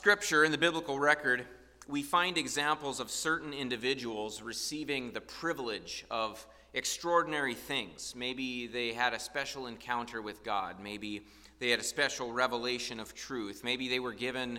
Scripture, in the biblical record, we find examples of certain individuals receiving the privilege of extraordinary things. Maybe they had a special encounter with God. Maybe they had a special revelation of truth. Maybe they were given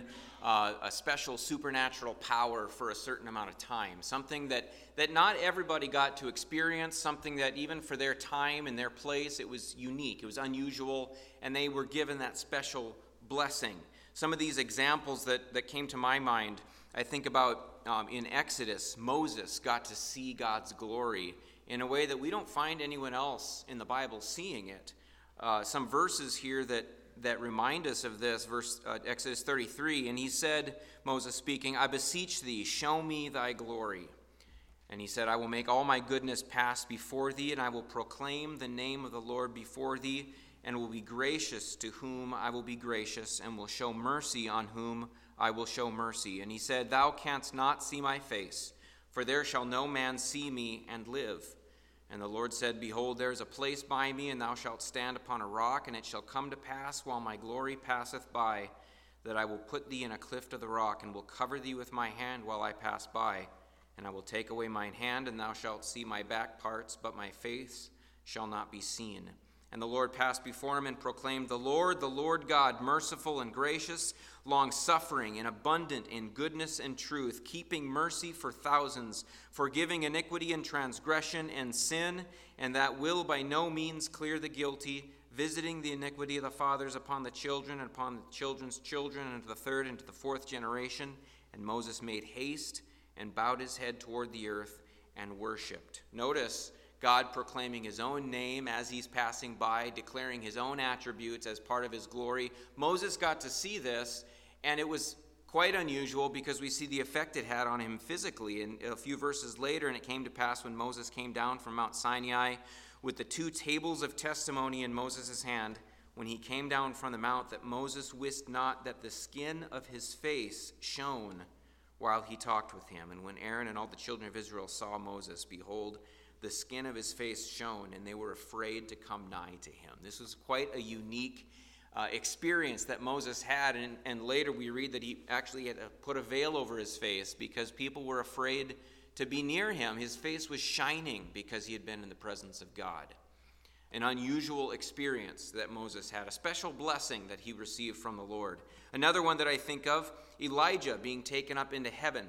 a special supernatural power for a certain amount of time. Something that not everybody got to experience, something that even for their time and their place, it was unique, it was unusual, and they were given that special blessing. Some of these examples that came to my mind, I think about in Exodus, Moses got to see God's glory in a way that we don't find anyone else in the Bible seeing it. Some verses here that remind us of this, Exodus 33, and he said, Moses speaking, "I beseech thee, show me thy glory." And he said, "I will make all my goodness pass before thee, and I will proclaim the name of the Lord before thee, and will be gracious to whom I will be gracious, and will show mercy on whom I will show mercy." And he said, "Thou canst not see my face, for there shall no man see me and live." And the Lord said, "Behold, there is a place by me, and thou shalt stand upon a rock, and it shall come to pass, while my glory passeth by, that I will put thee in a cleft of the rock, and will cover thee with my hand while I pass by. And I will take away mine hand, and thou shalt see my back parts, but my face shall not be seen." And the Lord passed before him and proclaimed, the Lord God, merciful and gracious, long-suffering and abundant in goodness and truth, keeping mercy for thousands, forgiving iniquity and transgression and sin, and that will by no means clear the guilty, visiting the iniquity of the fathers upon the children and upon the children's children, and to the third and to the fourth generation. And Moses made haste and bowed his head toward the earth and worshipped. Notice God proclaiming his own name as he's passing by, declaring his own attributes as part of his glory. Moses got to see this, and it was quite unusual because we see the effect it had on him physically. And a few verses later, "And it came to pass when Moses came down from Mount Sinai with the 2 tables of testimony in Moses' hand, when he came down from the mount, that Moses wist not that the skin of his face shone while he talked with him. And when Aaron and all the children of Israel saw Moses, behold, the skin of his face shone, and they were afraid to come nigh to him." This was quite a unique experience that Moses had, and later we read that he actually had to put a veil over his face because people were afraid to be near him. His face was shining because he had been in the presence of God. An unusual experience that Moses had, a special blessing that he received from the Lord. Another one that I think of, Elijah being taken up into heaven.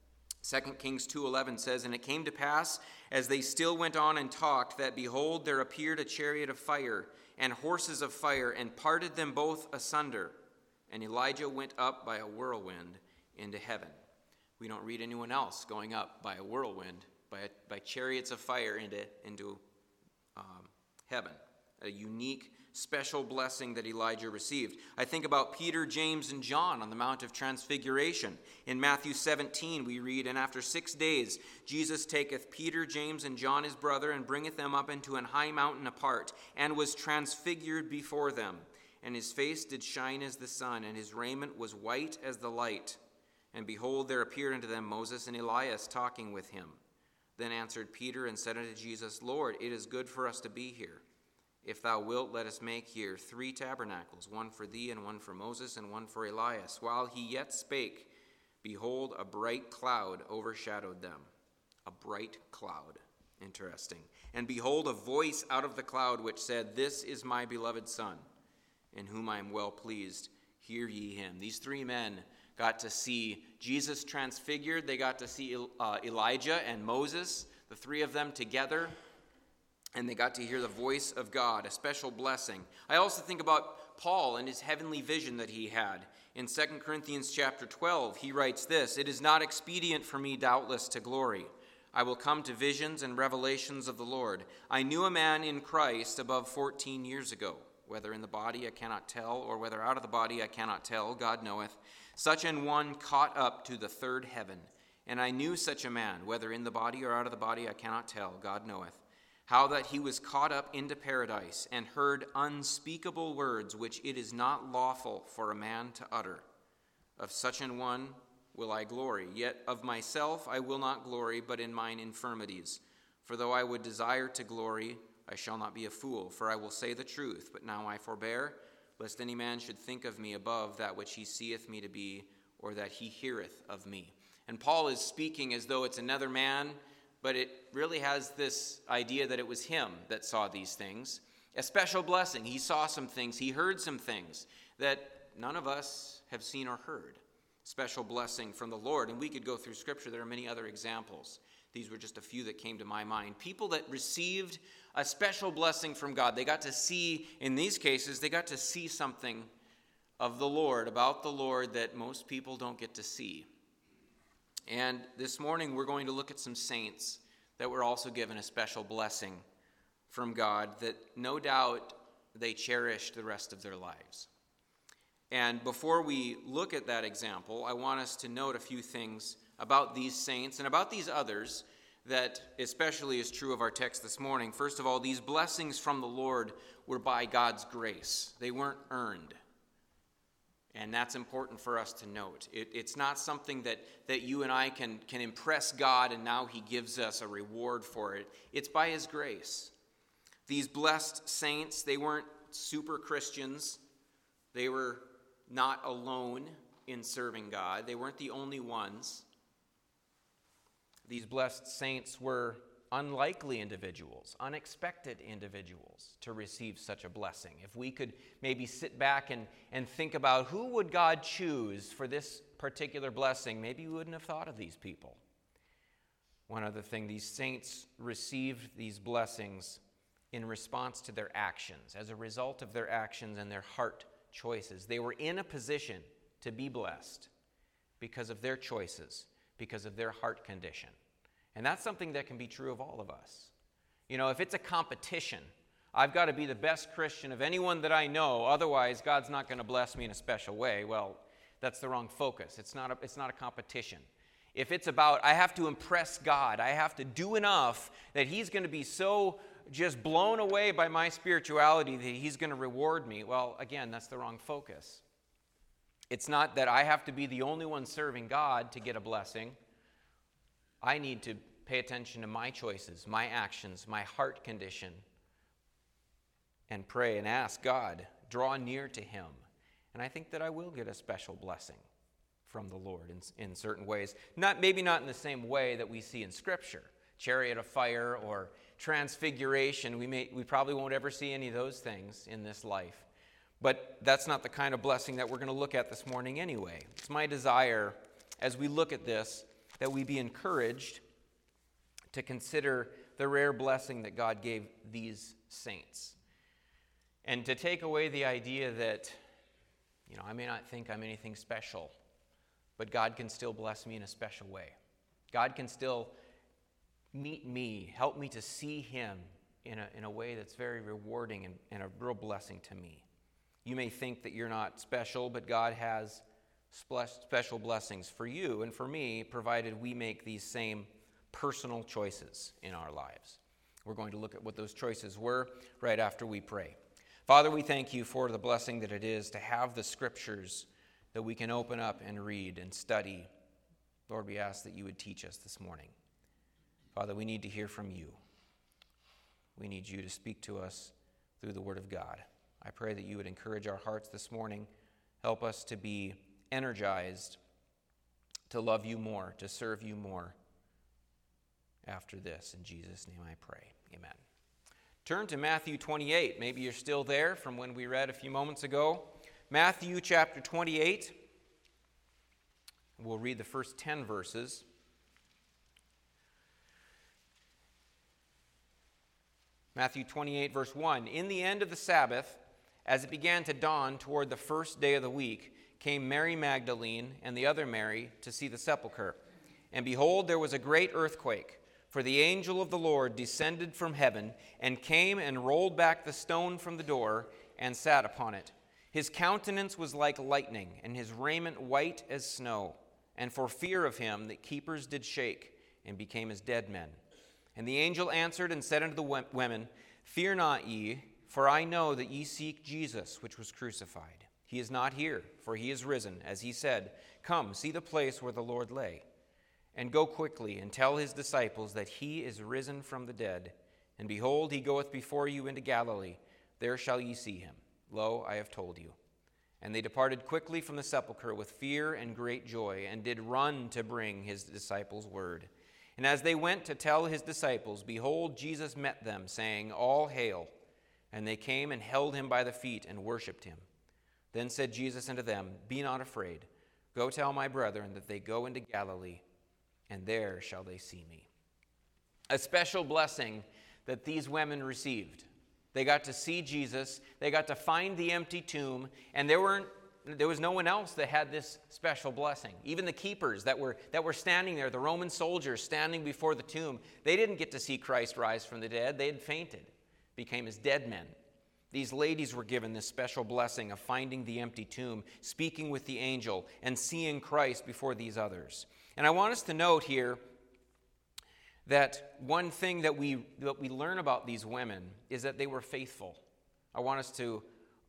2 Kings 2:11 says, "And it came to pass, as they still went on and talked, that behold, there appeared a chariot of fire and horses of fire, and parted them both asunder. And Elijah went up by a whirlwind into heaven." We don't read anyone else going up by a whirlwind, by chariots of fire into heaven. A unique, special blessing that Elijah received. I think about Peter, James, and John on the Mount of Transfiguration. In Matthew 17 we read, "And after 6 days Jesus taketh Peter, James, and John his brother, and bringeth them up into an high mountain apart, and was transfigured before them. And his face did shine as the sun, and his raiment was white as the light. And behold, there appeared unto them Moses and Elias talking with him. Then answered Peter and said unto Jesus, Lord, it is good for us to be here. If thou wilt, let us make here 3 tabernacles, one for thee, and one for Moses, and one for Elias. While he yet spake, behold, a bright cloud overshadowed them." A bright cloud. Interesting. "And behold, a voice out of the cloud which said, This is my beloved Son, in whom I am well pleased. Hear ye him." These 3 men got to see Jesus transfigured. They got to see Elijah and Moses, the 3 of them together. And they got to hear the voice of God, a special blessing. I also think about Paul and his heavenly vision that he had. In 2 Corinthians chapter 12, he writes this, "It is not expedient for me, doubtless, to glory. I will come to visions and revelations of the Lord. I knew a man in Christ above 14 years ago. Whether in the body I cannot tell, or whether out of the body I cannot tell, God knoweth. Such an one caught up to the 3rd heaven. And I knew such a man, whether in the body or out of the body I cannot tell, God knoweth. How that he was caught up into paradise, and heard unspeakable words which it is not lawful for a man to utter. Of such an one will I glory. Yet of myself I will not glory, but in mine infirmities. For though I would desire to glory, I shall not be a fool. For I will say the truth, but now I forbear, lest any man should think of me above that which he seeth me to be, or that he heareth of me. And Paul is speaking as though it's another man, but it really has this idea that it was him that saw these things. A special blessing. He saw some things. He heard some things that none of us have seen or heard. Special blessing from the Lord. And we could go through Scripture. There are many other examples. These were just a few that came to my mind. People that received a special blessing from God. They got to see, in these cases, they got to see something of the Lord, about the Lord, that most people don't get to see. And this morning we're going to look at some saints that were also given a special blessing from God that no doubt they cherished the rest of their lives. And before we look at that example, I want us to note a few things about these saints and about these others that especially is true of our text this morning. First of all, these blessings from the Lord were by God's grace. They weren't earned. And that's important for us to note. It's not something that you and I can impress God and now he gives us a reward for it. It's by his grace. These blessed saints, they weren't super Christians. They were not alone in serving God. They weren't the only ones. These blessed saints were unlikely individuals, unexpected individuals to receive such a blessing. If we could maybe sit back and think about who would God choose for this particular blessing, maybe we wouldn't have thought of these people. One other thing, these saints received these blessings in response to their actions, as a result of their actions and their heart choices. They were in a position to be blessed because of their choices, because of their heart condition. And that's something that can be true of all of us. You know, if it's a competition, I've got to be the best Christian of anyone that I know, otherwise God's not going to bless me in a special way. Well, that's the wrong focus. It's not a competition. If it's about, I have to impress God, I have to do enough that he's going to be so just blown away by my spirituality that he's going to reward me, well, again, that's the wrong focus. It's not that I have to be the only one serving God to get a blessing. I need to pay attention to my choices, my actions, my heart condition, and pray and ask God, draw near to him. And I think that I will get a special blessing from the Lord in certain ways. Maybe not in the same way that we see in Scripture, chariot of fire or transfiguration. We probably won't ever see any of those things in this life. But that's not the kind of blessing that we're going to look at this morning anyway. It's my desire, as we look at this, that we be encouraged to consider the rare blessing that God gave these saints. And to take away the idea that, I may not think I'm anything special, but God can still bless me in a special way. God can still meet me, help me to see him in a way that's very rewarding and a real blessing to me. You may think that you're not special, but God has special blessings for you and for me, provided we make these same personal choices in our lives. We're going to look at what those choices were right after we pray. Father, we thank you for the blessing that it is to have the Scriptures that we can open up and read and study. Lord, we ask that you would teach us this morning. Father, we need to hear from you. We need you to speak to us through the Word of God. I pray that you would encourage our hearts this morning. Help us to be energized to love you more, to serve you more after this. In Jesus' name I pray. Amen. Turn to Matthew 28. Maybe you're still there from when we read a few moments ago. Matthew chapter 28. We'll read the first 10 verses. Matthew 28, verse 1. In the end of the Sabbath, as it began to dawn toward the first day of the week, came Mary Magdalene and the other Mary to see the sepulchre. And behold, there was a great earthquake, for the angel of the Lord descended from heaven and came and rolled back the stone from the door and sat upon it. His countenance was like lightning, and his raiment white as snow. And for fear of him, the keepers did shake and became as dead men. And the angel answered and said unto the women, Fear not ye, for I know that ye seek Jesus, which was crucified. He is not here, for he is risen, as he said. Come, see the place where the Lord lay. And go quickly and tell his disciples that he is risen from the dead. And behold, he goeth before you into Galilee. There shall ye see him. Lo, I have told you. And they departed quickly from the sepulchre with fear and great joy, and did run to bring his disciples word. And as they went to tell his disciples, behold, Jesus met them, saying, All hail. And they came and held him by the feet and worshipped him. Then said Jesus unto them, Be not afraid. Go tell my brethren that they go into Galilee, and there shall they see me. A special blessing that these women received. They got to see Jesus, they got to find the empty tomb, and there was no one else that had this special blessing. Even the keepers that were standing there, the Roman soldiers standing before the tomb, they didn't get to see Christ rise from the dead. They had fainted, became as dead men. These ladies were given this special blessing of finding the empty tomb, speaking with the angel, and seeing Christ before these others. And I want us to note here that one thing that we learn about these women is that they were faithful. I want us to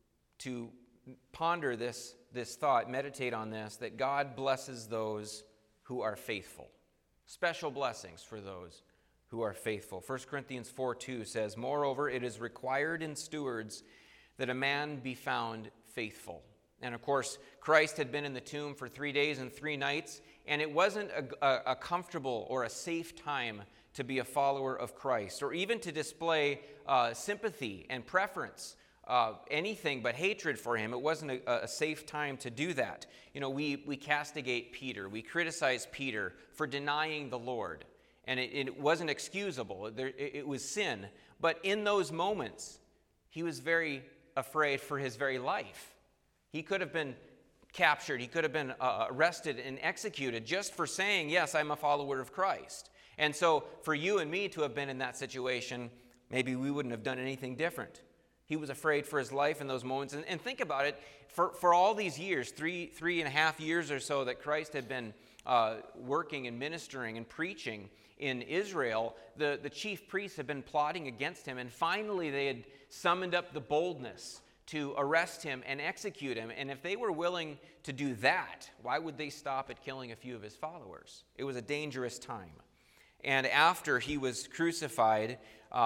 ponder this thought, meditate on this, that God blesses those who are faithful. Special blessings for those who are faithful. 1 Corinthians 4:2 says, Moreover, it is required in stewards that a man be found faithful. And of course, Christ had been in the tomb for 3 days and 3 nights, and it wasn't a comfortable or a safe time to be a follower of Christ, or even to display sympathy and preference, anything but hatred for him. It wasn't a safe time to do that. You know, we castigate Peter. We criticize Peter for denying the Lord, and it wasn't excusable. It was sin. But in those moments, he was very afraid for his very life. He could have been captured. He could have been arrested and executed just for saying, yes, I'm a follower of Christ. And so for you and me to have been in that situation, maybe we wouldn't have done anything different. He was afraid for his life in those moments. And think about it, for all these years, three and a half years or so that Christ had been working and ministering and preaching in Israel, the chief priests had been plotting against him. And finally they had summoned up the boldness to arrest him and execute him. And if they were willing to do that, why would they stop at killing a few of his followers? It was a dangerous time. And after he was crucified,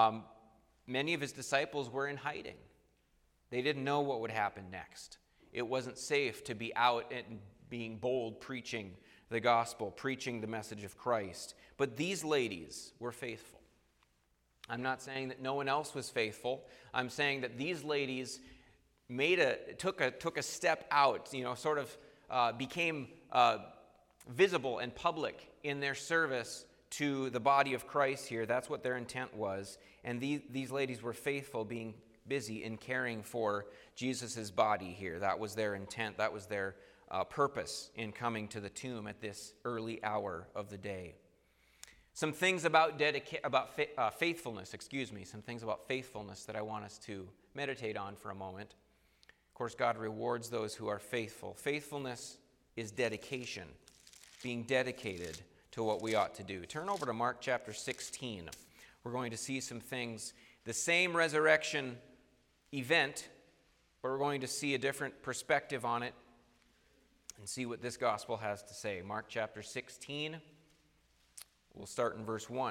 many of his disciples were in hiding. They didn't know what would happen next. It wasn't safe to be out and being bold, preaching the gospel, preaching the message of Christ. But these ladies were faithful. I'm not saying that no one else was faithful. I'm saying that these ladies took a step out, sort of became visible and public in their service to the body of Christ here. That's what their intent was. And these ladies were faithful, being busy in caring for Jesus' body here. That was their intent. That was their purpose in coming to the tomb at this early hour of the day. Some things about faithfulness, some things about faithfulness that I want us to meditate on for a moment. Of course, God rewards those who are faithful. Faithfulness is dedication, being dedicated to what we ought to do. Turn over to Mark chapter 16. We're going to see some things, the same resurrection event, but we're going to see a different perspective on it and see what this gospel has to say. Mark chapter 16, we'll start in verse 1.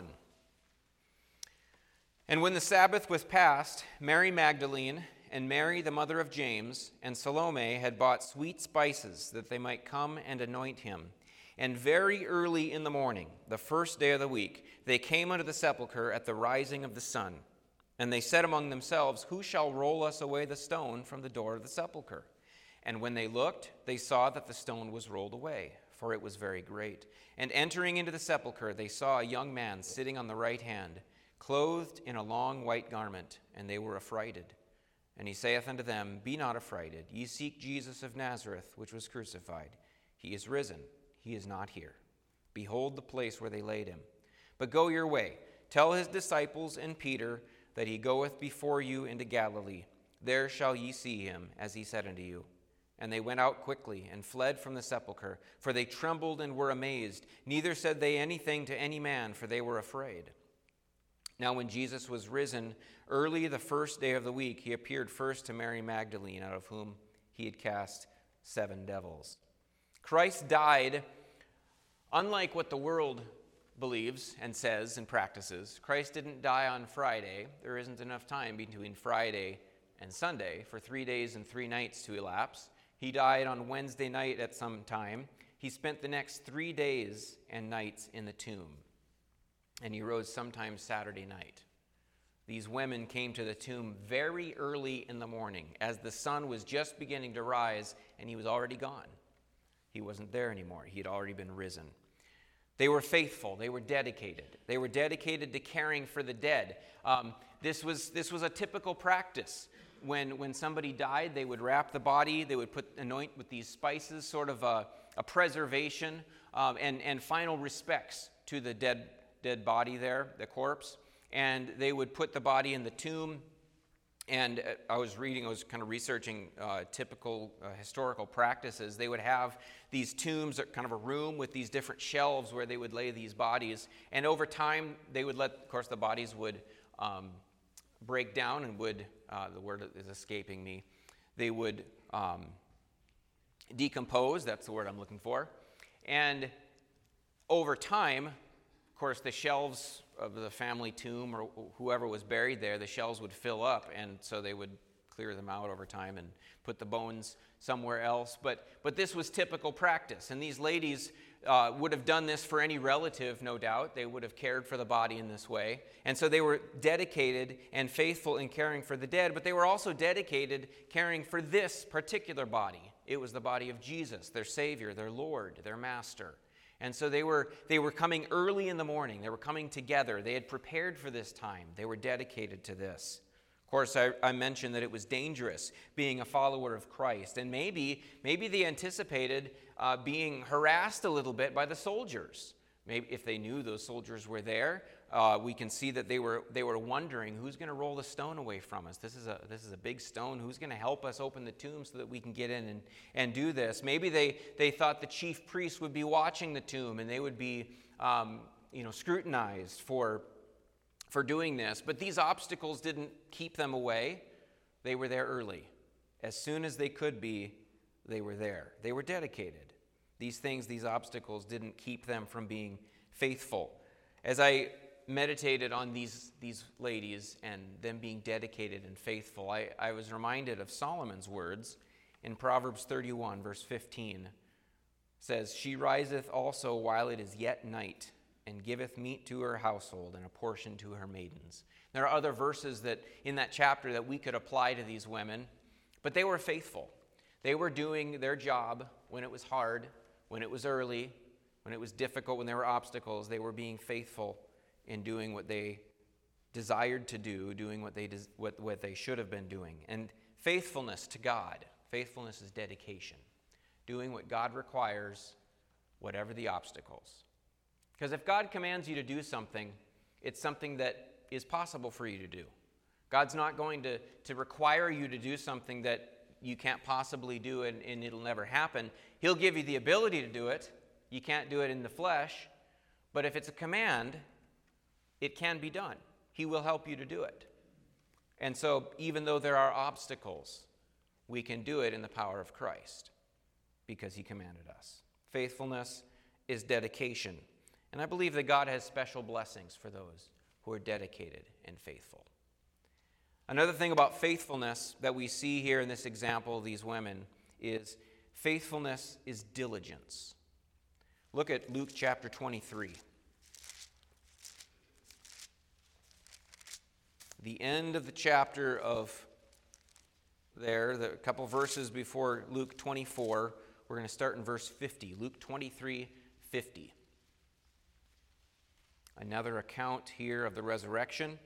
And when the Sabbath was past, Mary Magdalene and Mary, the mother of James, and Salome had bought sweet spices that they might come and anoint him. And very early in the morning, the first day of the week, they came unto the sepulchre at the rising of the sun. And they said among themselves, Who shall roll us away the stone from the door of the sepulchre? And when they looked, they saw that the stone was rolled away, for it was very great. And entering into the sepulchre, they saw a young man sitting on the right hand, clothed in a long white garment, and they were affrighted. And he saith unto them, Be not affrighted. Ye seek Jesus of Nazareth, which was crucified. He is risen. He is not here. Behold the place where they laid him. But go your way. Tell his disciples and Peter that he goeth before you into Galilee. There shall ye see him, as he said unto you. And they went out quickly and fled from the sepulchre, for they trembled and were amazed. Neither said they anything to any man, for they were afraid. Now when Jesus was risen early the first day of the week, he appeared first to Mary Magdalene, out of whom he had cast 7 devils. Christ died, unlike what the world believes and says and practices. Christ didn't die on Friday. There isn't enough time between Friday and Sunday for 3 days and 3 nights to elapse. He died on Wednesday night at some time. He spent the next 3 days and nights in the tomb, and he rose sometime Saturday night. These women came to the tomb very early in the morning, as the sun was just beginning to rise, and he was already gone. He wasn't there anymore. He had already been risen. They were faithful. They were dedicated. They were dedicated to caring for the dead. This was a typical practice. When somebody died, they would wrap the body. They would anoint with these spices, sort of a preservation and final respects to the dead body there, the corpse. And they would put the body in the tomb. And I was kind of researching typical historical practices. They would have these tombs, kind of a room with these different shelves where they would lay these bodies. And over time, they would of course, the bodies would break down and would, the word is escaping me, they would decompose, that's the word I'm looking for. And over time, of course, the shelves of the family tomb or whoever was buried there, the shelves would fill up, and so they would clear them out over time and put the bones somewhere else. But this was typical practice, and these ladies would have done this for any relative, no doubt. They would have cared for the body in this way. And so they were dedicated and faithful in caring for the dead, but they were also dedicated caring for this particular body. It was the body of Jesus, their Savior, their Lord, their Master. And so they were coming early in the morning. They were coming together. They had prepared for this time. They were dedicated to this. Of course, I mentioned that it was dangerous being a follower of Christ. And maybe they anticipated being harassed a little bit by the soldiers. Maybe if they knew those soldiers were there, we can see that they were wondering, who's going to roll the stone away from us? This is a big stone. Who's going to help us open the tomb so that we can get in and do this? Maybe they thought the chief priests would be watching the tomb and they would be scrutinized for doing this. But these obstacles didn't keep them away. They were there early. As soon as they could be, they were there. They were dedicated. These obstacles didn't keep them from being faithful. As I meditated on these ladies and them being dedicated and faithful, I was reminded of Solomon's words in Proverbs 31, verse 15. It says, "She riseth also while it is yet night, and giveth meat to her household and a portion to her maidens." There are other verses that in that chapter that we could apply to these women, but they were faithful. They were doing their job when it was hard, when it was early, when it was difficult, when there were obstacles. They were being faithful in doing what they desired to do, doing what they should have been doing. And faithfulness to God, faithfulness is dedication, doing what God requires, whatever the obstacles. Because if God commands you to do something, it's something that is possible for you to do. God's not going to require you to do something that you can't possibly do and it'll never happen. He'll give you the ability to do it. You can't do it in the flesh. But if it's a command, it can be done. He will help you to do it. And so even though there are obstacles, we can do it in the power of Christ because he commanded us. Faithfulness is dedication. And I believe that God has special blessings for those who are dedicated and faithful. Another thing about faithfulness that we see here in this example of these women is faithfulness is diligence. Look at Luke chapter 23. The end of the chapter of there, the couple verses before Luke 24, we're going to start in verse 50. Luke 23, 50. Another account here of the resurrection.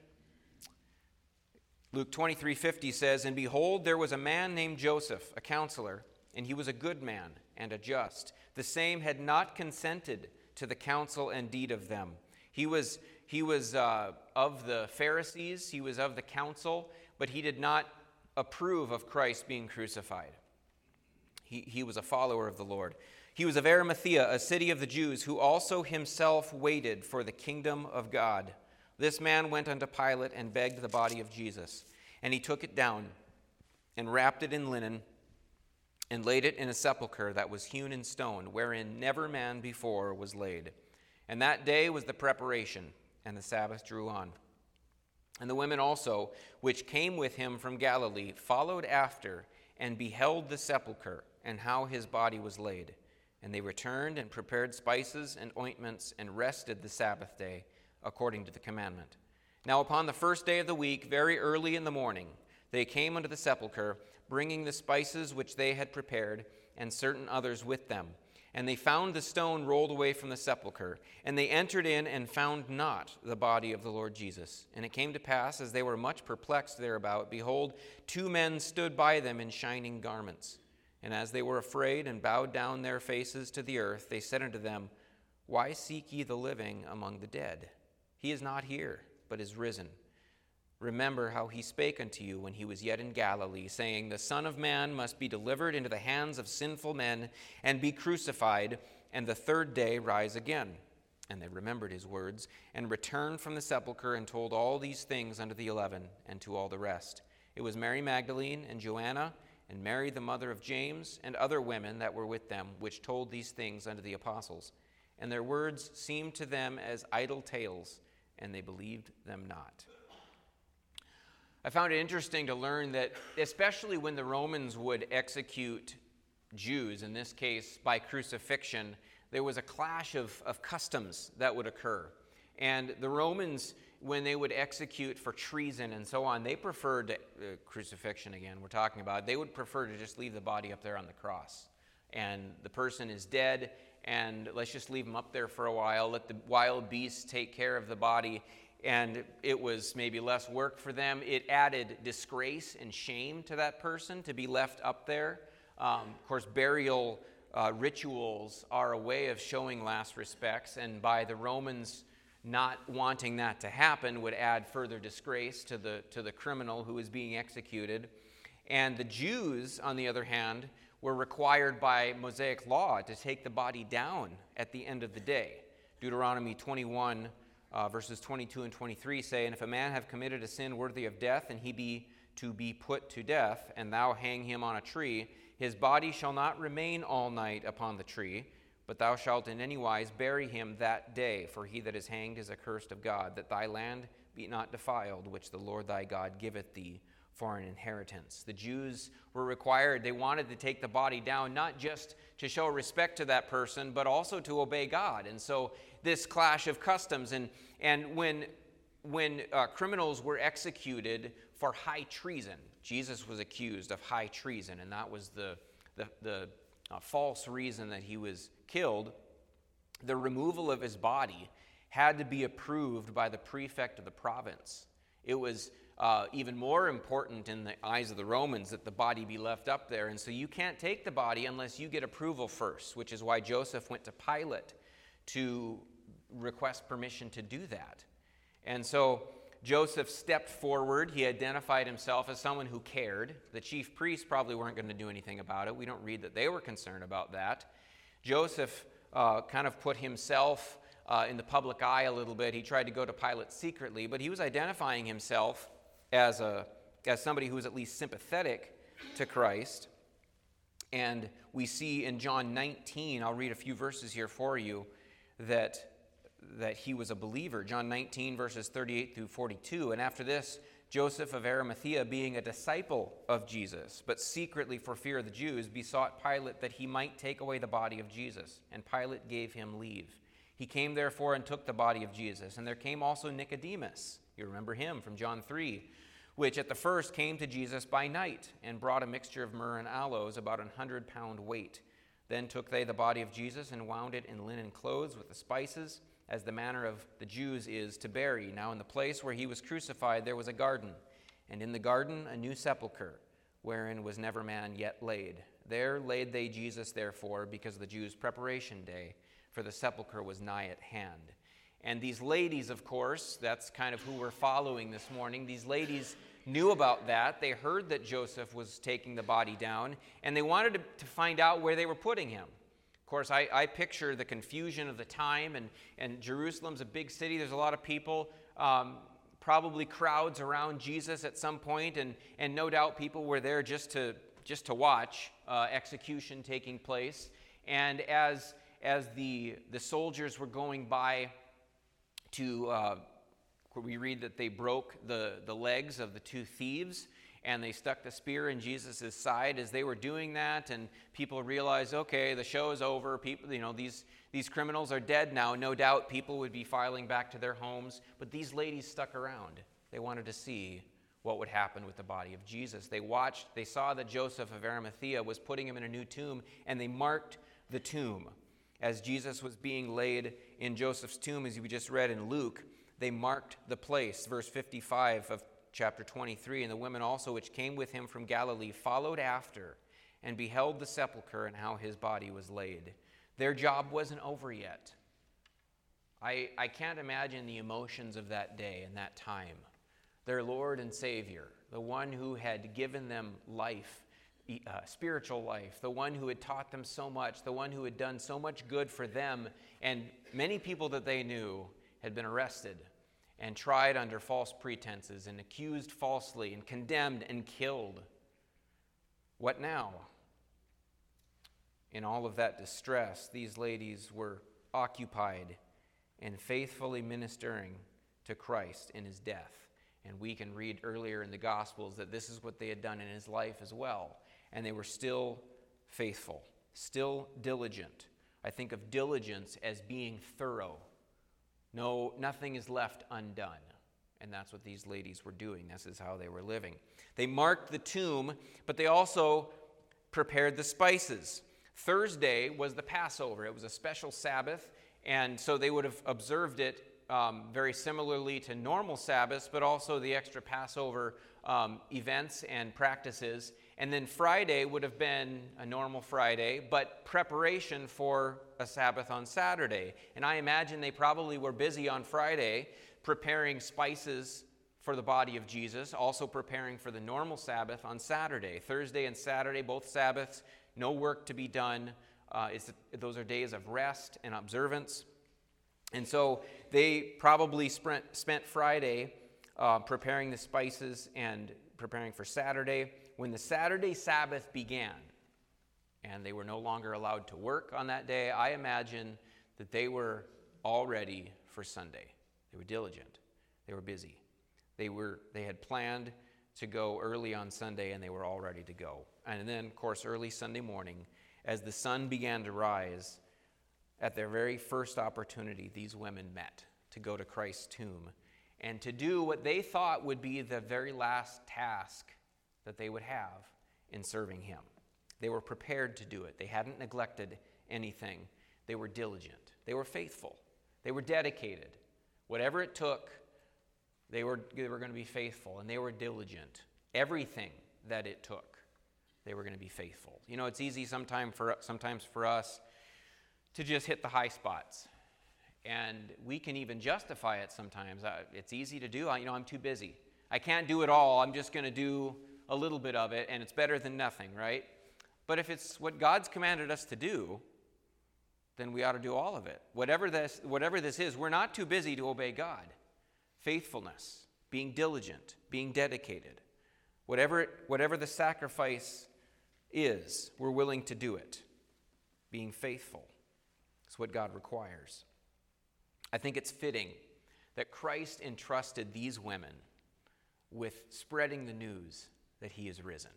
Luke 23:50 says, "And behold, there was a man named Joseph, a counselor, and he was a good man and a just. The same had not consented to the counsel and deed of them." He was of the Pharisees, he was of the council, but he did not approve of Christ being crucified. He was a follower of the Lord. He was of Arimathea, a city of the Jews, who also himself waited for the kingdom of God. This man went unto Pilate and begged the body of Jesus. And he took it down and wrapped it in linen and laid it in a sepulchre that was hewn in stone, wherein never man before was laid. And that day was the preparation, and the Sabbath drew on. And the women also, which came with him from Galilee, followed after and beheld the sepulchre, and how his body was laid. And they returned and prepared spices and ointments, and rested the Sabbath day, according to the commandment. Now upon the first day of the week, very early in the morning, they came unto the sepulchre, bringing the spices which they had prepared, and certain others with them. And they found the stone rolled away from the sepulchre. And they entered in and found not the body of the Lord Jesus. And it came to pass, as they were much perplexed thereabout, behold, 2 men stood by them in shining garments. And as they were afraid and bowed down their faces to the earth, they said unto them, Why seek ye the living among the dead? He is not here, but is risen. Remember how he spake unto you when he was yet in Galilee, saying, The Son of Man must be delivered into the hands of sinful men, and be crucified, and the 3rd day rise again. And they remembered his words, and returned from the sepulchre, and told all these things unto the 11, and to all the rest. It was Mary Magdalene, and Joanna, and Mary the mother of James, and other women that were with them, which told these things unto the apostles. And their words seemed to them as idle tales, and they believed them not. I found it interesting to learn that, especially when the Romans would execute Jews, in this case by crucifixion, there was a clash of customs that would occur. And the Romans, when they would execute for treason and so on, they preferred crucifixion again, we're talking about, they would prefer to just leave the body up there on the cross. And the person is dead, and let's just leave him up there for a while, let the wild beasts take care of the body. And it was maybe less work for them. It added disgrace and shame to that person to be left up there. Of course, burial rituals are a way of showing last respects, and by the Romans not wanting that to happen would add further disgrace to the criminal who is being executed. And the Jews, on the other hand, were required by Mosaic law to take the body down at the end of the day. Deuteronomy 21 verses 22 and 23 say, And if a man have committed a sin worthy of death, and he be to be put to death, and thou hang him on a tree, his body shall not remain all night upon the tree, but thou shalt in any wise bury him that day, for he that is hanged is accursed of God, that thy land be not defiled, which the Lord thy God giveth thee for an inheritance. The Jews were required, they wanted to take the body down, not just to show respect to that person, but also to obey God. And so this clash of customs, and when criminals were executed for high treason, Jesus was accused of high treason, and that was the false reason that he was killed. The removal of his body had to be approved by the prefect of the province. It was even more important in the eyes of the Romans that the body be left up there, and so you can't take the body unless you get approval first, which is why Joseph went to Pilate to request permission to do that. And so Joseph stepped forward. He identified himself as someone who cared. The chief priests probably weren't going to do anything about it. We don't read that they were concerned about that. Joseph kind of put himself in the public eye a little bit. He tried to go to Pilate secretly, but he was identifying himself as somebody who was at least sympathetic to Christ. And we see in John 19, I'll read a few verses here for you, that he was a believer. John 19, verses 38 through 42. And after this, Joseph of Arimathea, being a disciple of Jesus, but secretly for fear of the Jews, besought Pilate that he might take away the body of Jesus. And Pilate gave him leave. He came therefore and took the body of Jesus. And there came also Nicodemus, you remember him from John 3, which at the first came to Jesus by night, and brought a mixture of myrrh and aloes, about 100-pound weight. Then took they the body of Jesus, and wound it in linen clothes with the spices, as the manner of the Jews is to bury. Now in the place where he was crucified there was a garden, and in the garden a new sepulchre, wherein was never man yet laid. There laid they Jesus therefore, because of the Jews' preparation day, for the sepulchre was nigh at hand. And these ladies, of course, that's kind of who we're following this morning. These ladies knew about that. They heard that Joseph was taking the body down, and they wanted to find out where they were putting him. Of course, I picture the confusion of the time, and Jerusalem's a big city. There's a lot of people, probably crowds around Jesus at some point, and no doubt people were there just to watch execution taking place. And as the soldiers were going by to, we read that they broke the legs of the 2 thieves, and they stuck the spear in Jesus' side as they were doing that, and people realized, okay, the show is over. People, these criminals are dead now. No doubt people would be filing back to their homes, but these ladies stuck around. They wanted to see what would happen with the body of Jesus. They saw that Joseph of Arimathea was putting him in a new tomb, and they marked the tomb. As Jesus was being laid in Joseph's tomb, as we just read in Luke, they marked the place. Verse 55 of chapter 23, and the women also which came with him from Galilee followed after and beheld the sepulchre and how his body was laid. Their job wasn't over yet. I can't imagine the emotions of that day and that time. Their Lord and Savior, the one who had given them life, spiritual life, the one who had taught them so much, the one who had done so much good for them, and many people that they knew had been arrested and tried under false pretenses and accused falsely and condemned and killed. What now? In all of that distress, these ladies were occupied and faithfully ministering to Christ in his death. And we can read earlier in the Gospels that this is what they had done in his life as well. And they were still faithful, still diligent. I think of diligence as being thorough. No, nothing is left undone. And that's what these ladies were doing. This is how they were living. They marked the tomb, but they also prepared the spices. Thursday was the Passover. It was a special Sabbath, and so they would have observed it very similarly to normal Sabbaths, but also the extra Passover events and practices. And then Friday would have been a normal Friday, but preparation for a Sabbath on Saturday. And I imagine they probably were busy on Friday preparing spices for the body of Jesus, also preparing for the normal Sabbath on Saturday. Thursday and Saturday, both Sabbaths, no work to be done. Those are days of rest and observance. And so they probably spent Friday preparing the spices and preparing for Saturday. When the Saturday Sabbath began, and they were no longer allowed to work on that day, I imagine that they were all ready for Sunday. They were diligent. They were busy. They had planned to go early on Sunday, and they were all ready to go. And then, of course, early Sunday morning, as the sun began to rise, at their very first opportunity, these women met to go to Christ's tomb and to do what they thought would be the very last task that they would have in serving him. They were prepared to do it. They hadn't neglected anything. They were diligent. They were faithful. They were dedicated. Whatever it took, they were going to be faithful, and they were diligent. Everything that it took, they were going to be faithful. You know, it's easy sometimes for us to just hit the high spots. And we can even justify it sometimes. It's easy to do. I'm too busy. I can't do it all. I'm just going to do a little bit of it, and it's better than nothing, right? But if it's what God's commanded us to do, then we ought to do all of it. Whatever this is, we're not too busy to obey God. Faithfulness, being diligent, being dedicated. Whatever the sacrifice is, we're willing to do it. Being faithful is what God requires. I think it's fitting that Christ entrusted these women with spreading the news that he is risen.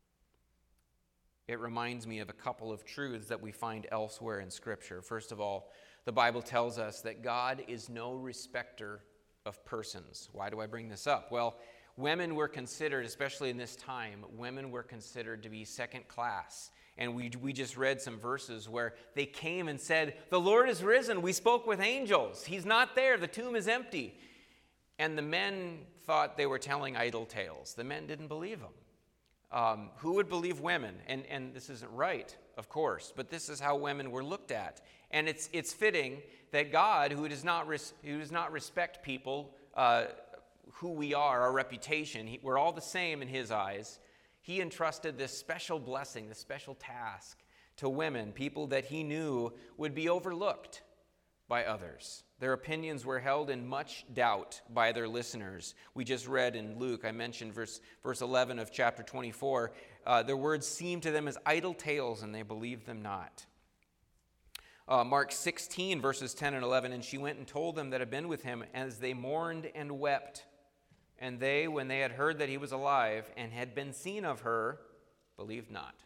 It reminds me of a couple of truths that we find elsewhere in Scripture. First of all, the Bible tells us that God is no respecter of persons. Why do I bring this up? Well, women were considered, especially in this time, women were considered to be second class. And we just read some verses where they came and said, "The Lord is risen. We spoke with angels. He's not there. The tomb is empty." And the men thought they were telling idle tales. The men didn't believe them. Who would believe women? And this isn't right, of course, but this is how women were looked at. And it's fitting that God, who does not respect people, who we are, our reputation, we're all the same in his eyes. He entrusted this special blessing, this special task to women, people that he knew would be overlooked by others. Their opinions were held in much doubt by their listeners. We just read in Luke, I mentioned verse 11 of chapter 24, their words seemed to them as idle tales, and they believed them not. Mark 16, verses 10 and 11, and she went and told them that had been with him as they mourned and wept. And they, when they had heard that he was alive and had been seen of her, believed not.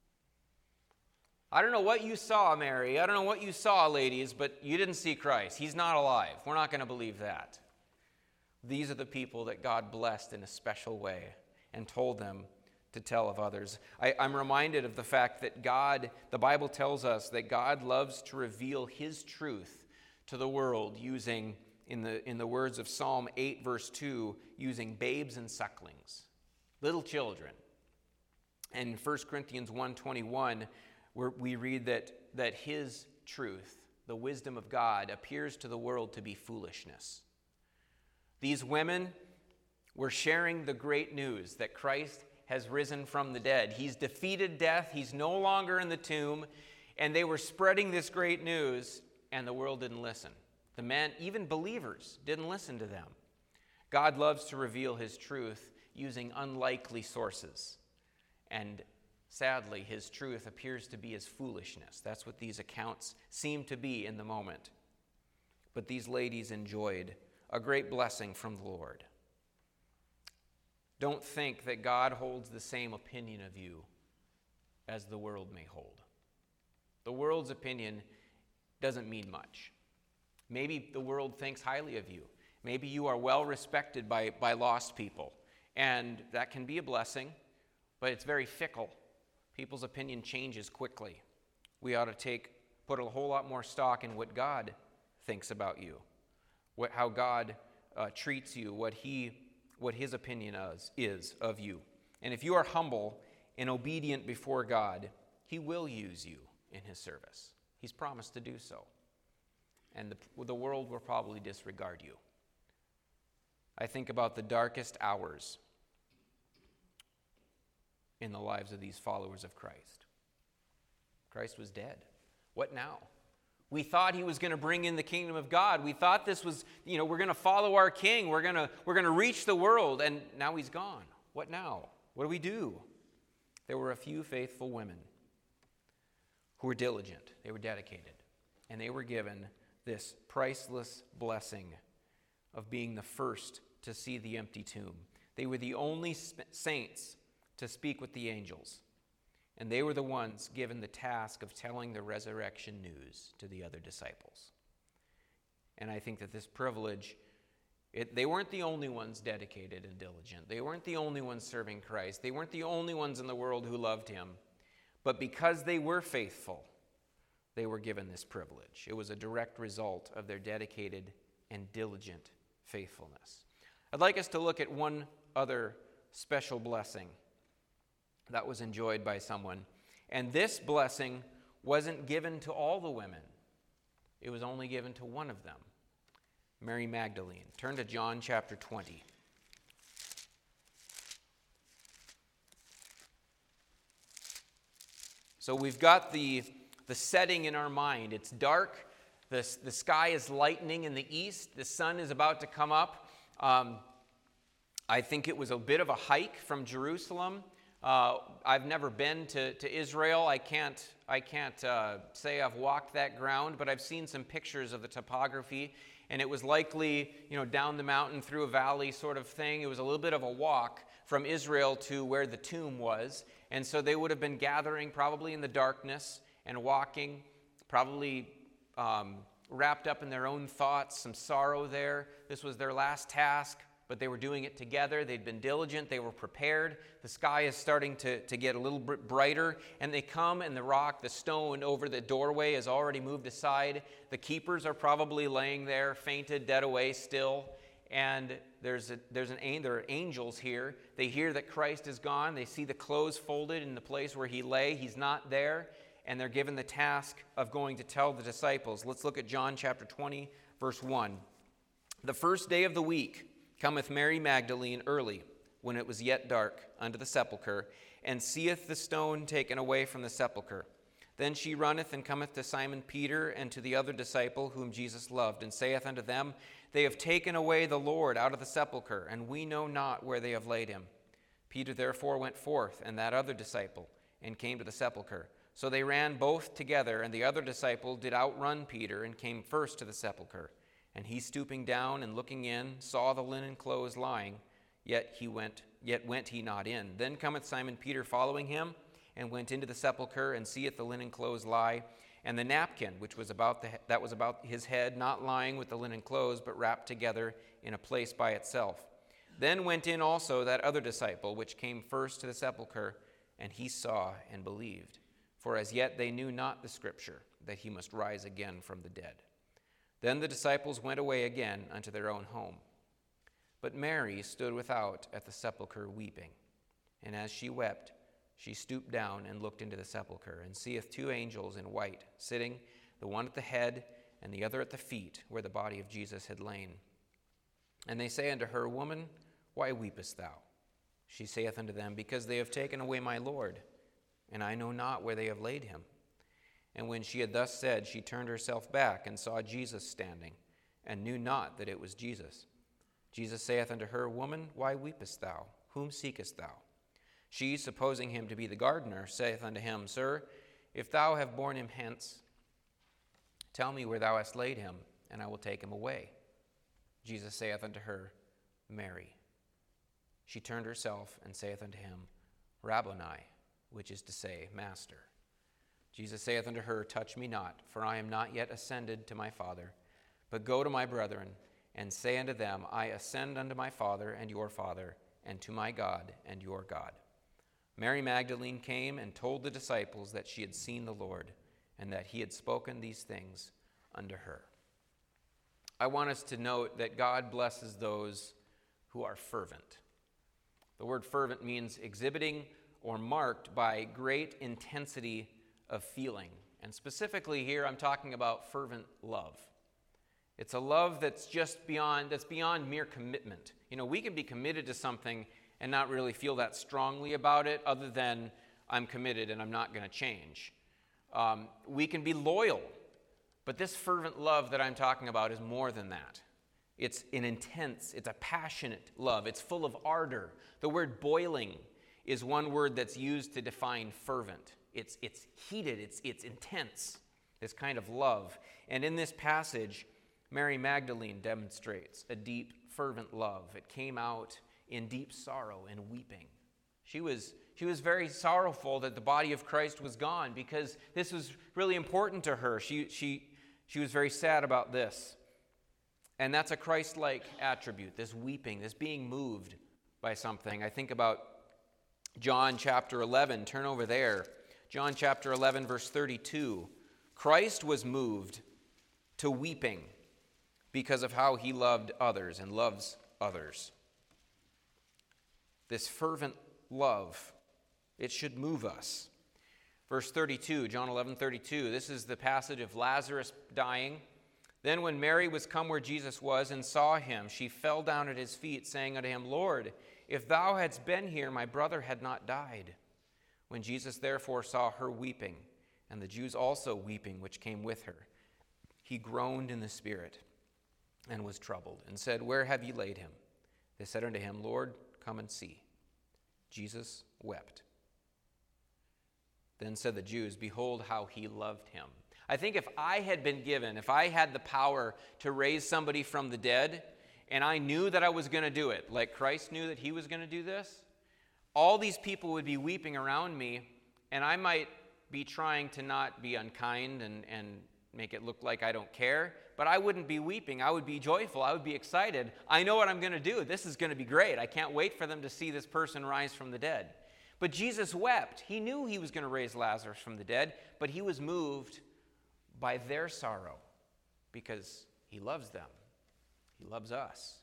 I don't know what you saw, Mary. I don't know what you saw, ladies, but you didn't see Christ. He's not alive. We're not going to believe that. These are the people that God blessed in a special way and told them to tell of others. I'm reminded of the fact that the Bible tells us that God loves to reveal his truth to the world using, in the words of Psalm 8, verse 2, using babes and sucklings, little children. And in 1 Corinthians 1:21, we read that his truth, the wisdom of God, appears to the world to be foolishness. These women were sharing the great news that Christ has risen from the dead. He's defeated death. He's no longer in the tomb. And they were spreading this great news, and the world didn't listen. The men, even believers, didn't listen to them. God loves to reveal his truth using unlikely sources. And sadly, his truth appears to be as foolishness. That's what these accounts seem to be in the moment. But these ladies enjoyed a great blessing from the Lord. Don't think that God holds the same opinion of you as the world may hold. The world's opinion doesn't mean much. Maybe the world thinks highly of you. Maybe you are well respected by lost people. And that can be a blessing, but it's very fickle. People's opinion changes quickly. We ought to put a whole lot more stock in what God thinks about you, how God treats you, what his opinion is of you. And if you are humble and obedient before God, he will use you in his service. He's promised to do so. And the world will probably disregard you. I think about the darkest hours in the lives of these followers of Christ. Christ was dead. What now? We thought he was going to bring in the kingdom of God. We thought this was, we're going to follow our king. We're going to reach the world. And now he's gone. What now? What do we do? There were a few faithful women who were diligent. They were dedicated. And they were given this priceless blessing of being the first to see the empty tomb. They were the only saints to speak with the angels. And they were the ones given the task of telling the resurrection news to the other disciples. And I think that this privilege, they weren't the only ones dedicated and diligent. They weren't the only ones serving Christ. They weren't the only ones in the world who loved him. But because they were faithful, they were given this privilege. It was a direct result of their dedicated and diligent faithfulness. I'd like us to look at one other special blessing that was enjoyed by someone. And this blessing wasn't given to all the women. It was only given to one of them, Mary Magdalene. Turn to John chapter 20. So we've got the setting in our mind. It's dark. The sky is lightening in the east. The sun is about to come up. I think it was a bit of a hike from Jerusalem. I've never been to Israel. I can't say I've walked that ground, but I've seen some pictures of the topography, and it was likely, down the mountain through a valley sort of thing. It was a little bit of a walk from Israel to where the tomb was, and so they would have been gathering probably in the darkness and walking, probably wrapped up in their own thoughts, some sorrow there. This was their last task, but they were doing it together. They'd been diligent. They were prepared. The sky is starting to get a little bit brighter, and they come, and the stone over the doorway is already moved aside. The keepers are probably laying there, fainted, dead away still, and there are angels here. They hear that Christ is gone. They see the clothes folded in the place where he lay. He's not there. And they're given the task of going to tell the disciples. Let's look at John chapter 20, verse 1. The first day of the week cometh Mary Magdalene early, when it was yet dark, unto the sepulchre, and seeth the stone taken away from the sepulchre. Then she runneth and cometh to Simon Peter and to the other disciple whom Jesus loved, and saith unto them, They have taken away the Lord out of the sepulchre, and we know not where they have laid him. Peter therefore went forth, and that other disciple, and came to the sepulchre. So they ran both together, and the other disciple did outrun Peter, and came first to the sepulchre. And he, stooping down and looking in, saw the linen clothes lying, yet went he not in. Then cometh Simon Peter following him, and went into the sepulchre, and seeth the linen clothes lie, and the napkin which was about his head, not lying with the linen clothes, but wrapped together in a place by itself. Then went in also that other disciple, which came first to the sepulchre, and he saw and believed. For as yet they knew not the scripture, that he must rise again from the dead. Then the disciples went away again unto their own home. But Mary stood without at the sepulchre weeping. And as she wept, she stooped down and looked into the sepulchre, and seeth two angels in white, sitting, the one at the head, and the other at the feet, where the body of Jesus had lain. And they say unto her, Woman, why weepest thou? She saith unto them, Because they have taken away my Lord, and I know not where they have laid him. And when she had thus said, she turned herself back, and saw Jesus standing, and knew not that it was Jesus. Jesus saith unto her, Woman, why weepest thou? Whom seekest thou? She, supposing him to be the gardener, saith unto him, Sir, if thou have borne him hence, tell me where thou hast laid him, and I will take him away. Jesus saith unto her, Mary. She turned herself, and saith unto him, Rabboni, which is to say, Master. Jesus saith unto her, Touch me not, for I am not yet ascended to my Father, but go to my brethren, and say unto them, I ascend unto my Father and your Father, and to my God and your God. Mary Magdalene came and told the disciples that she had seen the Lord, and that he had spoken these things unto her. I want us to note that God blesses those who are fervent. The word fervent means exhibiting or marked by great intensity of feeling. And specifically here, I'm talking about fervent love. It's a love that's beyond mere commitment. You know, we can be committed to something and not really feel that strongly about it, other than I'm committed and I'm not going to change. We can be loyal, but this fervent love that I'm talking about is more than that. It's a passionate love. It's full of ardor. The word boiling is one word that's used to define fervent. It's heated, it's intense, this kind of love. And in this passage, Mary Magdalene demonstrates a deep, fervent love. It came out in deep sorrow and weeping. She was very sorrowful that the body of Christ was gone, because this was really important to her. She was very sad about this. And that's a Christ-like attribute, this weeping, this being moved by something. I think about John chapter 11. Turn over there. John chapter 11, verse 32. Christ was moved to weeping because of how he loved others and loves others. This fervent love, it should move us. Verse 32, John 11:32. This is the passage of Lazarus dying. Then when Mary was come where Jesus was and saw him, she fell down at his feet, saying unto him, Lord, if thou hadst been here, my brother had not died. When Jesus therefore saw her weeping, and the Jews also weeping which came with her, he groaned in the spirit, and was troubled, and said, Where have ye laid him? They said unto him, Lord, come and see. Jesus wept. Then said the Jews, Behold how he loved him. I think if I had the power to raise somebody from the dead, and I knew that I was going to do it, like Christ knew that he was going to do this, all these people would be weeping around me, and I might be trying to not be unkind and make it look like I don't care, but I wouldn't be weeping. I would be joyful. I would be excited. I know what I'm going to do. This is going to be great. I can't wait for them to see this person rise from the dead. But Jesus wept. He knew he was going to raise Lazarus from the dead, but he was moved by their sorrow because he loves them. He loves us.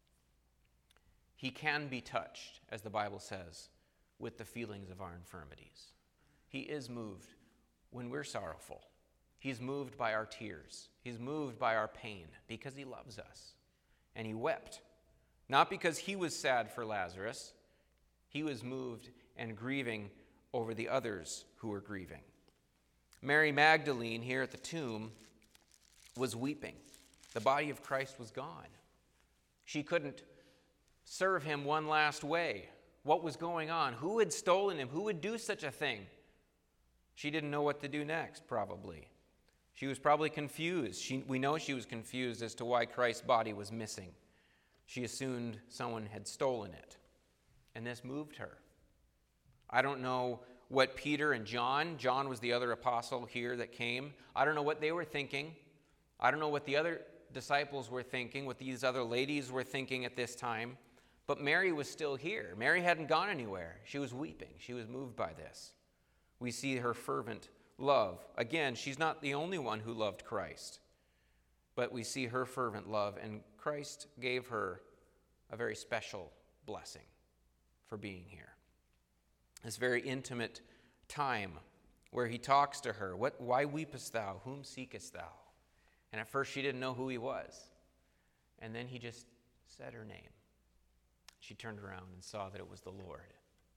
He can be touched, as the Bible says, with the feelings of our infirmities. He is moved when we're sorrowful. He's moved by our tears. He's moved by our pain because he loves us. And he wept, not because he was sad for Lazarus. He was moved and grieving over the others who were grieving. Mary Magdalene, here at the tomb, was weeping. The body of Christ was gone. She couldn't serve him one last way. What was going on? Who had stolen him? Who would do such a thing? She didn't know what to do next, probably. She was probably confused. We know she was confused as to why Christ's body was missing. She assumed someone had stolen it, and this moved her. I don't know what Peter and John was the other apostle here that came, I don't know what they were thinking. I don't know what the other disciples were thinking, what these other ladies were thinking at this time, but Mary was still here. Mary hadn't gone anywhere. She was weeping. She was moved by this. We see her fervent love. Again, she's not the only one who loved Christ, but we see her fervent love, and Christ gave her a very special blessing for being here. This very intimate time where he talks to her. Why weepest thou? Whom seekest thou? And at first she didn't know who he was. And then he just said her name. She turned around and saw that it was the Lord.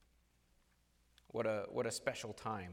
What a special time.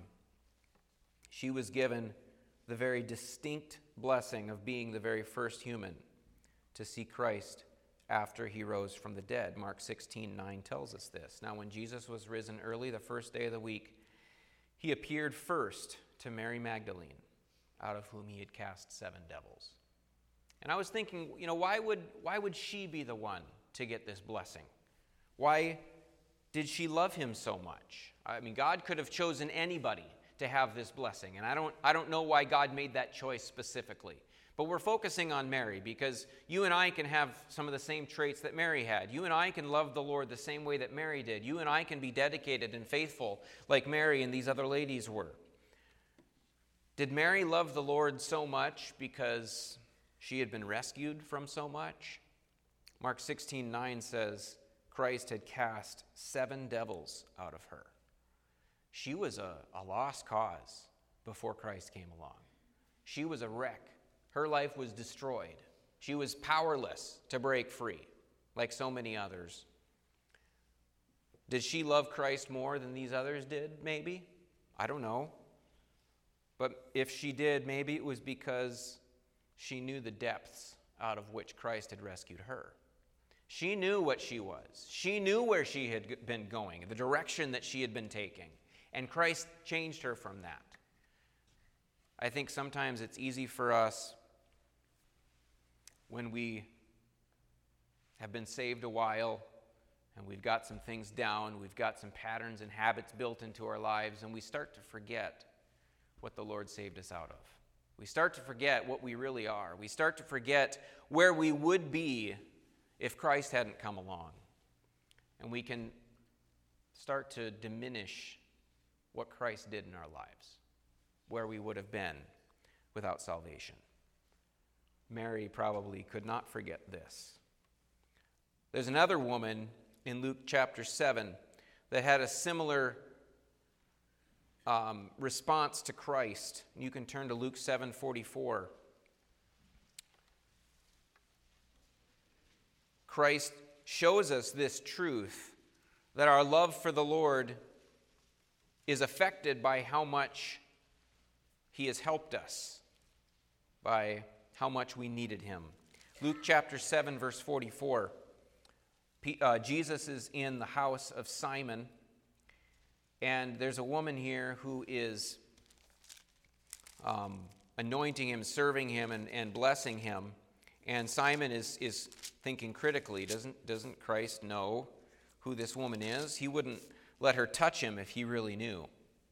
She was given the very distinct blessing of being the very first human to see Christ after he rose from the dead. Mark 16:9 tells us this. Now when Jesus was risen early the first day of the week, he appeared first to Mary Magdalene, out of whom he had cast 7 devils. And I was thinking, why would she be the one to get this blessing? Why did she love him so much? I mean, God could have chosen anybody to have this blessing, and I don't know why God made that choice specifically. But we're focusing on Mary because you and I can have some of the same traits that Mary had. You and I can love the Lord the same way that Mary did. You and I can be dedicated and faithful like Mary and these other ladies were. Did Mary love the Lord so much because she had been rescued from so much? Mark 16:9 says Christ had cast 7 devils out of her. She was a lost cause before Christ came along. She was a wreck. Her life was destroyed. She was powerless to break free, like so many others. Did she love Christ more than these others did, maybe? I don't know. But if she did, maybe it was because she knew the depths out of which Christ had rescued her. She knew what she was. She knew where she had been going, the direction that she had been taking. And Christ changed her from that. I think sometimes it's easy for us when we have been saved a while and we've got some things down, we've got some patterns and habits built into our lives, and we start to forget what the Lord saved us out of. We start to forget what we really are. We start to forget where we would be if Christ hadn't come along. And we can start to diminish what Christ did in our lives, where we would have been without salvation. Mary probably could not forget this. There's another woman in Luke chapter 7 that had a similar response to Christ. You can turn to Luke 7:44. Christ shows us this truth, that our love for the Lord is affected by how much he has helped us, by how much we needed him. Luke chapter 7, verse 44. Jesus is in the house of Simon, and there's a woman here who is anointing him, serving him, and blessing him. And Simon is thinking critically, doesn't Christ know who this woman is? He wouldn't let her touch him if he really knew.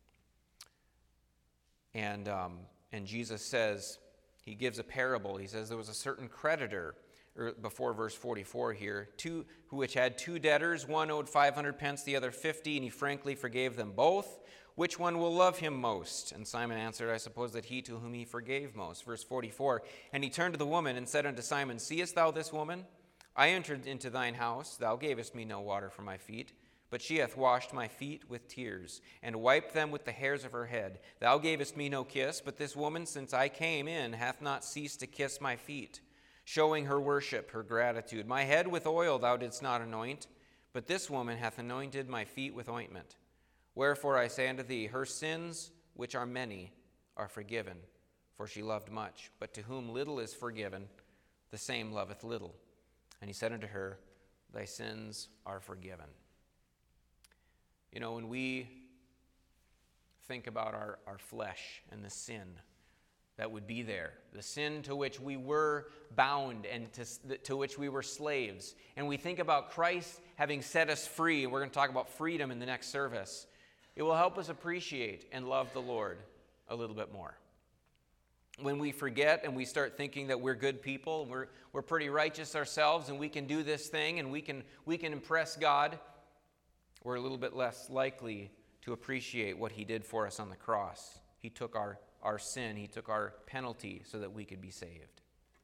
And Jesus says, he gives a parable. He says there was a certain creditor, before verse 44 here, which had 2 debtors. One owed 500 pence, the other 50, and he frankly forgave them both. Which one will love him most? And Simon answered, I suppose that he to whom he forgave most. Verse 44, and he turned to the woman and said unto Simon, Seest thou this woman? I entered into thine house. Thou gavest me no water for my feet, but she hath washed my feet with tears, and wiped them with the hairs of her head. Thou gavest me no kiss, but this woman, since I came in, hath not ceased to kiss my feet, showing her worship, her gratitude. My head with oil thou didst not anoint, but this woman hath anointed my feet with ointment. Wherefore I say unto thee, her sins, which are many, are forgiven, for she loved much. But to whom little is forgiven, the same loveth little. And he said unto her, Thy sins are forgiven. You know, when we think about our flesh and the sin that would be there, the sin to which we were bound and to which we were slaves. And we think about Christ having set us free. We're going to talk about freedom in the next service. It will help us appreciate and love the Lord a little bit more. When we forget and we start thinking that we're good people, and we're pretty righteous ourselves, and we can do this thing, and we can impress God, we're a little bit less likely to appreciate what he did for us on the cross. He took our sin, he took our penalty so that we could be saved.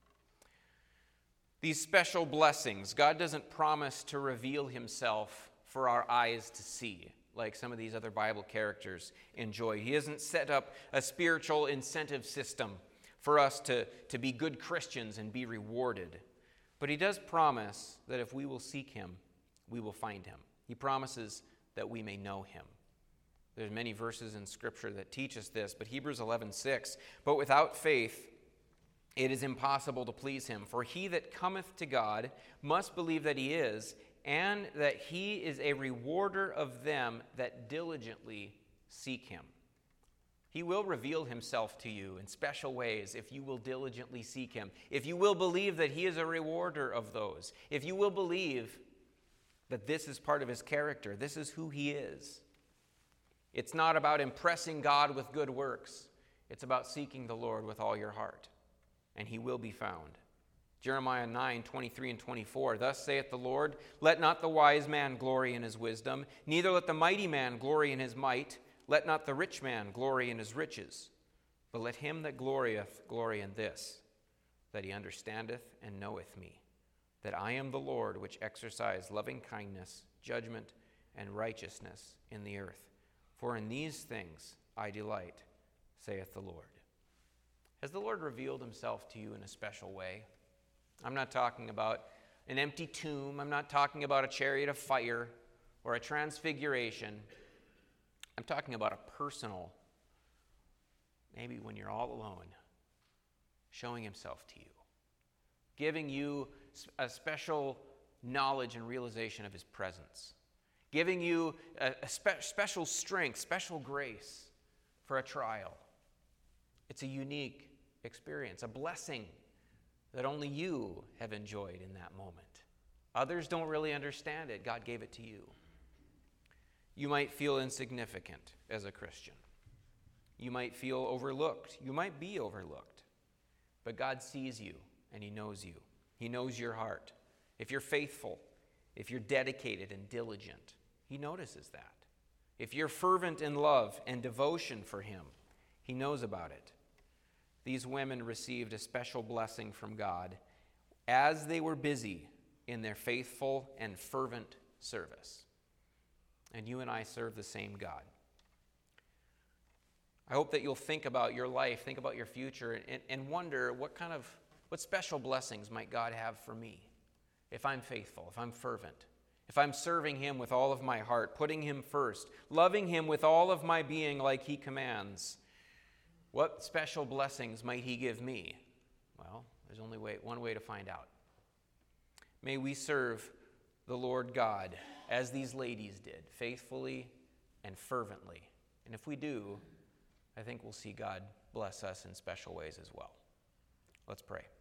These special blessings, God doesn't promise to reveal himself for our eyes to see, like some of these other Bible characters enjoy. He hasn't set up a spiritual incentive system for us to be good Christians and be rewarded. But he does promise that if we will seek him, we will find him. He promises that we may know him. There's many verses in Scripture that teach us this, but Hebrews 11:6, "But without faith it is impossible to please him. For he that cometh to God must believe that he is, and that he is a rewarder of them that diligently seek him." He will reveal himself to you in special ways if you will diligently seek him. If you will believe that he is a rewarder of those. If you will believe that this is part of his character. This is who he is. It's not about impressing God with good works. It's about seeking the Lord with all your heart, and he will be found. Jeremiah 9:23 and 24, "Thus saith the Lord, let not the wise man glory in his wisdom, neither let the mighty man glory in his might, let not the rich man glory in his riches, but let him that glorieth glory in this, that he understandeth and knoweth me, that I am the Lord which exercise loving kindness, judgment, and righteousness in the earth. For in these things I delight, saith the Lord." Has the Lord revealed himself to you in a special way? I'm not talking about an empty tomb. I'm not talking about a chariot of fire or a transfiguration. I'm talking about a personal, maybe when you're all alone, showing himself to you, giving you a special knowledge and realization of his presence, giving you a special strength, special grace for a trial. It's a unique experience, a blessing that only you have enjoyed in that moment. Others don't really understand it. God gave it to you. You might feel insignificant as a Christian. You might feel overlooked. You might be overlooked. But God sees you and he knows you. He knows your heart. If you're faithful, if you're dedicated and diligent, he notices that. If you're fervent in love and devotion for him, he knows about it. These women received a special blessing from God as they were busy in their faithful and fervent service. And you and I serve the same God. I hope that you'll think about your life, think about your future, and wonder what special blessings might God have for me if I'm faithful, if I'm fervent, if I'm serving him with all of my heart, putting him first, loving him with all of my being like he commands. What special blessings might he give me? Well, there's only one way to find out. May we serve the Lord God as these ladies did, faithfully and fervently. And if we do, I think we'll see God bless us in special ways as well. Let's pray.